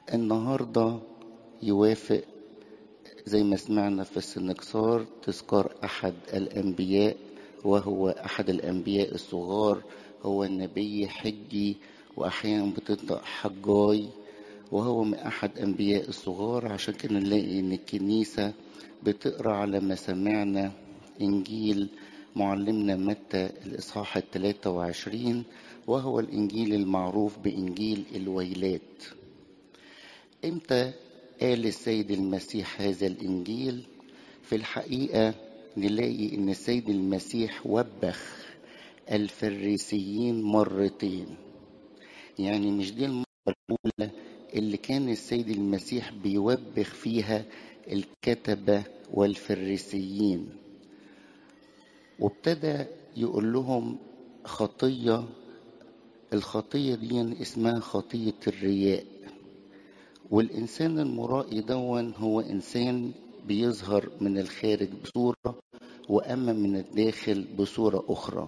النهاردة يوافق زي ما سمعنا في السنكسار تذكار أحد الأنبياء، وهو أحد الأنبياء الصغار، هو النبي حجي، وأحيانا بتنطق حجاي، وهو من أحد أنبياء الصغار. عشان كده نلاقي إن الكنيسة بتقرأ على ما سمعنا إنجيل معلمنا متى الإصحاح 23، وهو الإنجيل المعروف بإنجيل الويلات. إمتى قال السيد المسيح هذا الإنجيل؟ في الحقيقة نلاقي إن السيد المسيح وبخ الفريسيين مرتين. يعني مش دي المرة الأولى اللي كان السيد المسيح بيوبخ فيها الكتبة والفريسيين، وابتدى يقول لهم الخطية دي اسمها خطية الرياء. والإنسان المرائي دون هو إنسان بيظهر من الخارج بصورة، وأما من الداخل بصورة أخرى.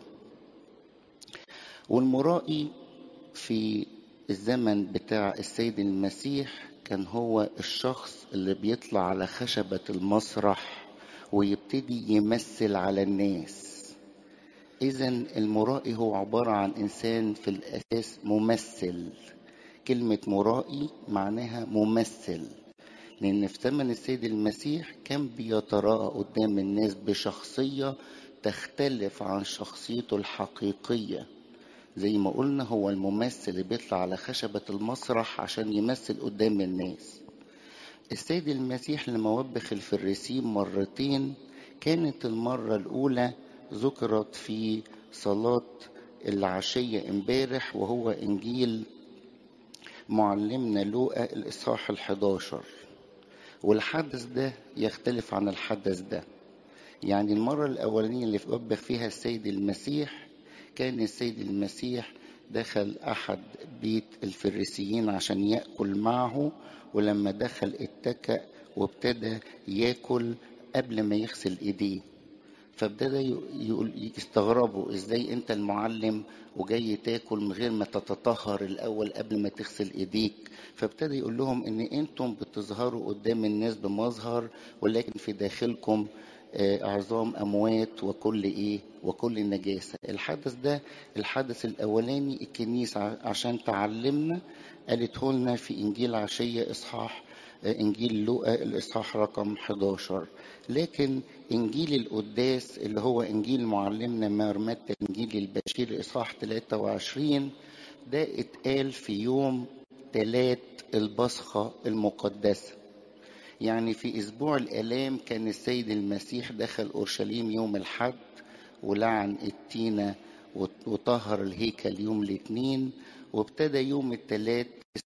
والمرائي في الزمن بتاع السيد المسيح كان هو الشخص اللي بيطلع على خشبة المسرح ويبتدي يمثل على الناس. إذن المرائي هو عبارة عن إنسان في الأساس ممثل. كلمة مرائي معناها ممثل، لأن في زمن السيد المسيح كان بيتراءى قدام الناس بشخصية تختلف عن شخصيته الحقيقية. زي ما قلنا هو الممثل اللي بيطلع على خشبة المسرح عشان يمثل قدام الناس. السيد المسيح لما وبخ الفريسيين مرتين، كانت المرة الأولى ذكرت في صلاة العشية امبارح، وهو إنجيل معلمنا لوقا الإصحاح 11. والحدث ده يختلف عن الحدث ده. يعني المرة الأولانية اللي وبخ فيها السيد المسيح، كان السيد المسيح دخل أحد بيت الفريسيين عشان يأكل معه، ولما دخل اتكأ وابتدى يأكل قبل ما يغسل إيديه. فابتدى يستغربوا ازاي انت المعلم وجاي تاكل من غير ما تتطهر الاول قبل ما تغسل ايديك. فابتدى يقول لهم ان انتم بتظهروا قدام الناس بمظهر، ولكن في داخلكم عظام اموات وكل نجاسه. الحدث ده الحدث الاولاني الكنيسه عشان تعلمنا قالته لنا في انجيل عشيه انجيل لوقا الاصحاح رقم 11. لكن انجيل القداس اللي هو انجيل معلمنا مار متى انجيل البشير اصحاح 23 ده اتقال في يوم تلات البصخة المقدسة. يعني في اسبوع الالام كان السيد المسيح دخل اورشليم يوم الحد، ولعن التينة وطهر الهيكل يوم الاثنين، وابتدى يوم التلات.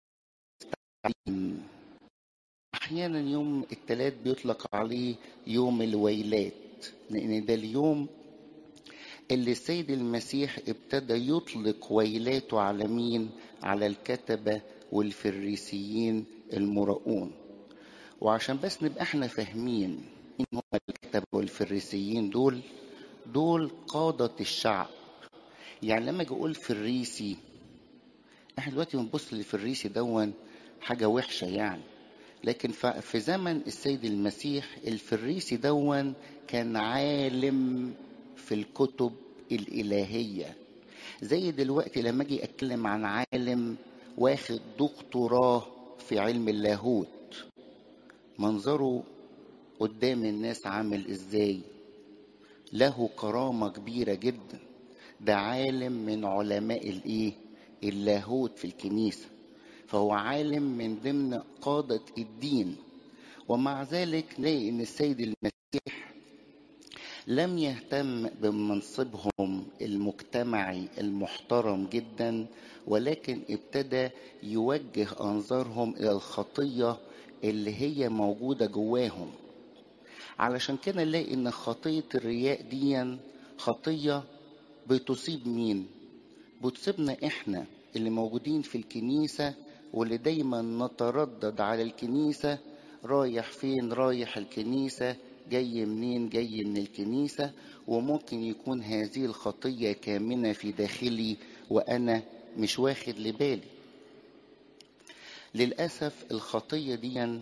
احيانا يوم التلات بيطلق عليه يوم الويلات، لان ده اليوم اللي السيد المسيح ابتدى يطلق ويلاته على مين؟ على الكتبة والفريسيين المراؤون. وعشان بس نبقى احنا فاهمين مين هم الكتبة والفريسيين دول قادة الشعب. يعني لما اجي اقول فريسي، احنا دلوقتي بنبص للفريسي دون حاجة وحشة يعني، لكن في زمن السيد المسيح الفريسي دون كان عالم في الكتب الإلهية. زي دلوقتي لما اجي اتكلم عن عالم واخد دكتوراه في علم اللاهوت، منظره قدام الناس عامل ازاي؟ له كرامة كبيرة جدا. ده عالم من علماء اللاهوت في الكنيسة، فهو عالم من ضمن قادة الدين. ومع ذلك نلاقي ان السيد المسيح لم يهتم بمنصبهم المجتمعي المحترم جدا، ولكن ابتدى يوجه انظارهم الى الخطية اللي هي موجودة جواهم. علشان كده نلاقي ان خطية الرياء دي خطية بتصيب مين؟ بتصيبنا احنا اللي موجودين في الكنيسة، واللي دايما نتردد على الكنيسة. رايح فين؟ رايح الكنيسة. جاي منين؟ جاي من الكنيسة. وممكن يكون هذه الخطية كامنة في داخلي وأنا مش واخد لبالي. للأسف الخطية دي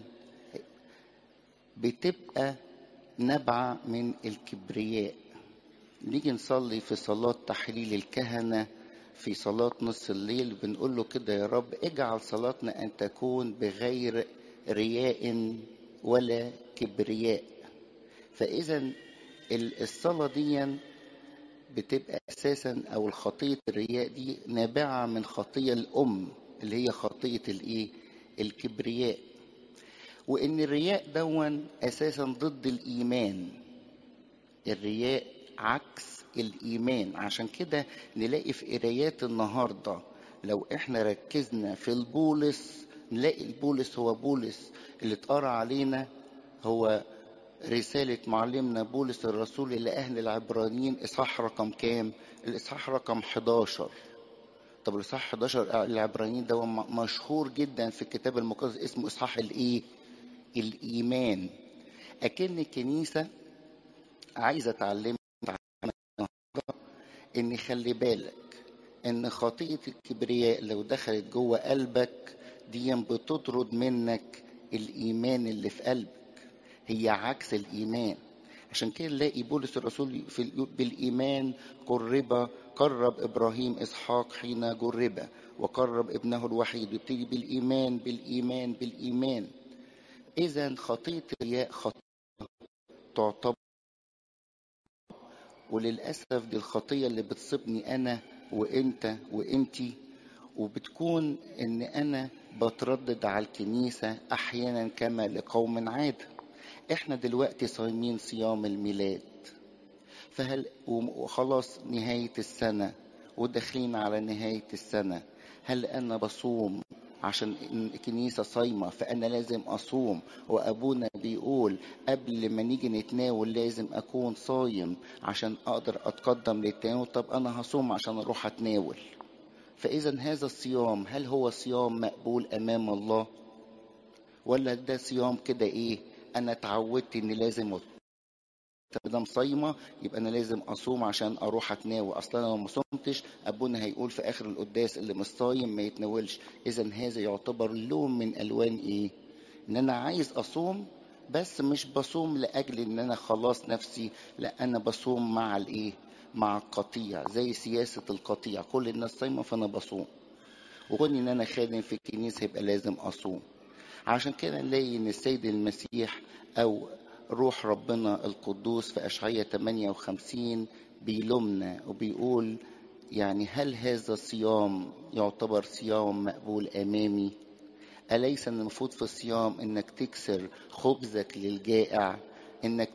بتبقى نابعة من الكبرياء. نيجي نصلي في صلاة تحليل الكهنة في صلاة نص الليل بنقول له كده: يا رب اجعل صلاتنا أن تكون بغير رياء ولا كبرياء. فإذا الصلاة دي بتبقى أساسا، أو الخطية الرياء دي نابعة من خطية الأم اللي هي خطية الكبرياء. وإن الرياء دون أساسا ضد الإيمان. الرياء عكس الإيمان. عشان كده نلاقي في قرايات النهاردة لو احنا ركزنا في البولس نلاقي البولس هو بولس اللي اتقرأ علينا، هو رسالة معلمنا بولس الرسول إلى أهل العبرانيين. إصحاح رقم كام؟ الإصحاح رقم 11. طب الإصحاح 11 العبرانيين ده مشهور جدا في الكتاب المقدس، اسمه إصحاح الإيه؟ الإيمان. أكن الكنيسة عايزة تعلمنا إن خلي بالك إن خطية الكبرياء لو دخلت جوه قلبك دي بتطرد منك الإيمان اللي في قلبك، هي عكس الإيمان. عشان كده نلاقي بولس الرسول بالإيمان قرب إبراهيم إسحاق حين جرب، وقرب ابنه الوحيد. يبتدي بالإيمان بالإيمان بالإيمان. إذا خطية الرياء خطية تعتبر، وللأسف دي الخطية اللي بتصيبني أنا وإنت وإنتي، وبتكون إن أنا بتردد على الكنيسة أحيانا كما لقوم عادة. إحنا دلوقتي صايمين صيام الميلاد، فهل وخلاص نهاية السنة وداخلين على نهاية السنة، هل أنا بصوم عشان الكنيسة صايمة فأنا لازم أصوم، وأبونا بيقول قبل ما نيجي نتناول لازم أكون صايم عشان أقدر أتقدم للتناول؟ طب أنا هصوم عشان أروح أتناول. فإذا هذا الصيام هل هو صيام مقبول أمام الله، ولا ده صيام كده إيه؟ أنا اتعودت إن لازم مادام صايمه يبقى انا لازم اصوم عشان اروح اتناول، اصلا لو ما صمتش ابونا هيقول في اخر القداس اللي مش صايم ما يتناولش. اذا هذا يعتبر لون من الوان ايه؟ ان انا عايز اصوم بس مش بصوم لاجل ان انا خلاص نفسي، لا انا بصوم مع الايه؟ مع القطيع، زي سياسه القطيع، كل الناس صايمه فانا بصوم، وكون ان انا خادم في الكنيسه يبقى لازم اصوم. عشان كده نلاقي ان السيد المسيح او روح ربنا القدوس في اشعياء 58 بيلومنا وبيقول يعني هل هذا الصيام يعتبر صيام مقبول امامي؟ اليس المفروض في الصيام انك تكسر خبزك للجائع، انك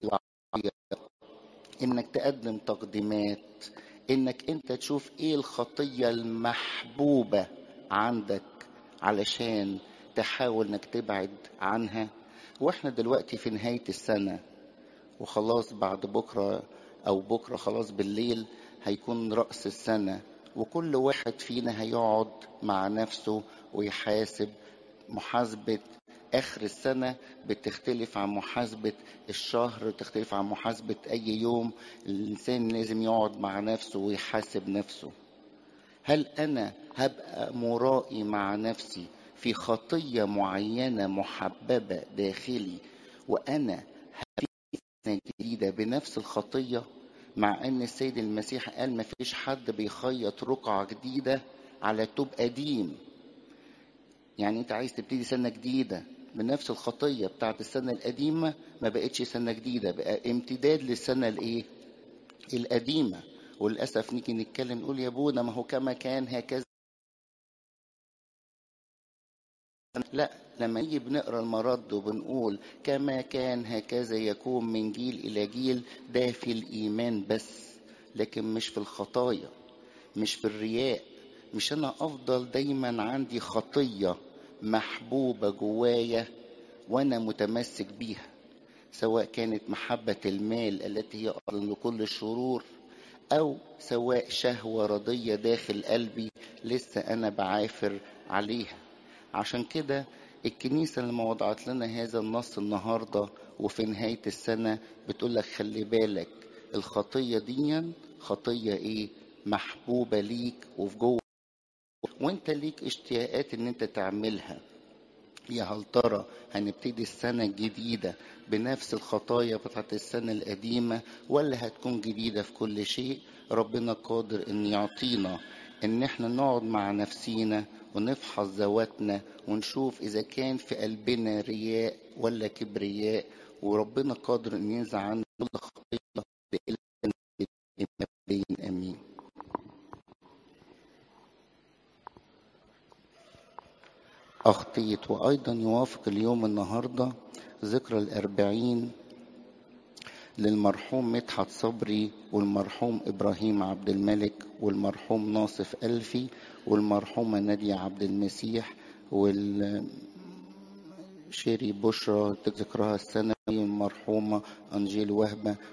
انك تقدم تقديمات، انك انت تشوف ايه الخطية المحبوبة عندك علشان تحاول انك تبعد عنها. واحنا دلوقتي في نهاية السنة وخلاص بعد بكرة او بكرة خلاص بالليل هيكون رأس السنة، وكل واحد فينا هيقعد مع نفسه ويحاسب. محاسبة آخر السنة بتختلف عن محاسبة الشهر، تختلف عن محاسبة أي يوم. الإنسان لازم يقعد مع نفسه ويحاسب نفسه. هل أنا هبقى مرائي مع نفسي في خطية معينة محببة داخلي، وأنا سنة جديدة بنفس الخطية، مع أن السيد المسيح قال ما فيش حد بيخيط رقعة جديدة على توب قديم. يعني انت عايز تبتدي سنة جديدة بنفس الخطية بتاعت السنة القديمة، ما بقتش سنة جديدة، بقى امتداد للسنة الايه؟ القديمة. وللأسف نيجي نتكلم نقول يا ابونا ما هو كما كان هكذا. لا، لما نيجي بنقرا المرد وبنقول كما كان هكذا يكون من جيل إلى جيل، ده في الإيمان بس، لكن مش في الخطايا، مش في الرياء. مش أنا أفضل دايما عندي خطية محبوبة جوايا وأنا متمسك بيها، سواء كانت محبة المال التي هي أصل لكل الشرور، أو سواء شهوة رضية داخل قلبي لسه أنا بعافر عليها. عشان كده الكنيسة لما وضعت لنا هذا النص النهاردة وفي نهاية السنة بتقول لك خلي بالك الخطية دي خطية إيه؟ محبوبة ليك وفي جوه، وانت ليك اشتياقات ان انت تعملها. يا هل ترى هنبتدي السنة الجديدة بنفس الخطايا بتاعت السنة القديمة، ولا هتكون جديدة في كل شيء؟ ربنا قادر ان يعطينا ان احنا نقعد مع نفسينا ونفحص ذواتنا ونشوف اذا كان في قلبنا رياء ولا كبرياء، وربنا قادر ان ينزع عنا كل خطية بإله امين. أخطيت. وأيضا يوافق اليوم النهاردة ذكرى 40 للمرحوم مدحت صبري، والمرحوم إبراهيم عبد الملك، والمرحوم ناصف ألفي، والمرحومة نادية عبد المسيح، والشيري بشرى ذكرها السنوي، والمرحومة أنجيل وهبة،